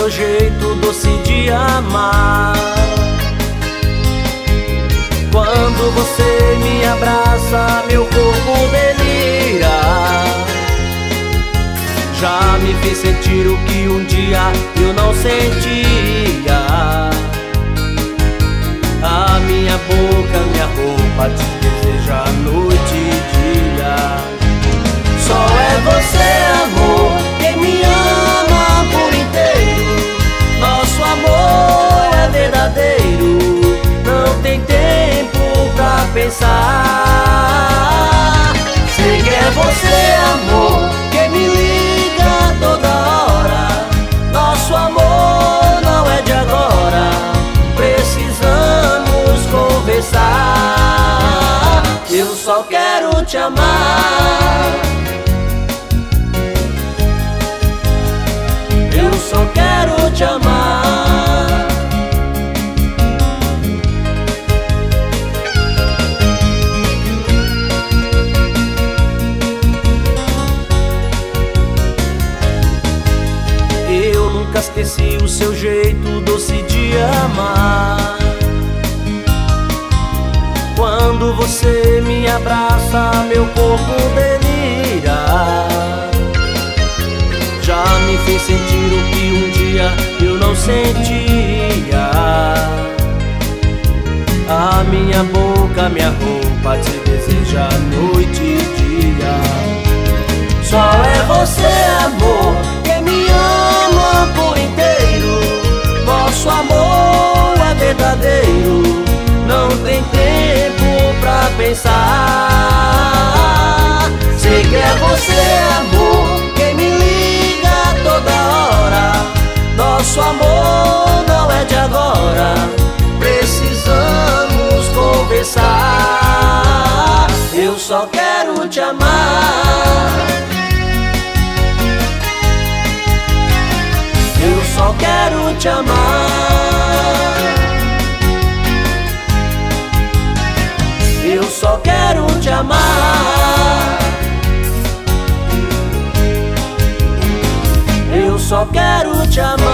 seu jeito doce de amar. Quando você me abraça, meu corpo delira. Já me fez sentir o que um dia eu não sentia. A minha boca, minha roupa te deseja noite e dia. Só é você, amor, quem me ama por inteiro. Nosso amor é verdadeiro, não tem tempo pra pensar. Sei que é você, amor, quem me liga toda hora. Nosso amor não é de agora, precisamos conversar. Eu só quero te amar. Eu só quero te amar. Eu nunca esqueci o seu jeito doce de amar. Quando você me abraça, meu corpo delira. Já me fez sentir o que um dia eu não sentia. A minha boca, minha roupa te deseja noite e dia. Só é você, amor, quem me ama por inteiro. Nosso amor é verdadeiro, não tem tempo pra pensar. Sei que é você, amor, quem me liga toda hora. Nosso amor não é de agora, precisamos conversar. Eu só quero te amar. Eu só quero te amar. Eu só quero te amar. Eu só quero te amar.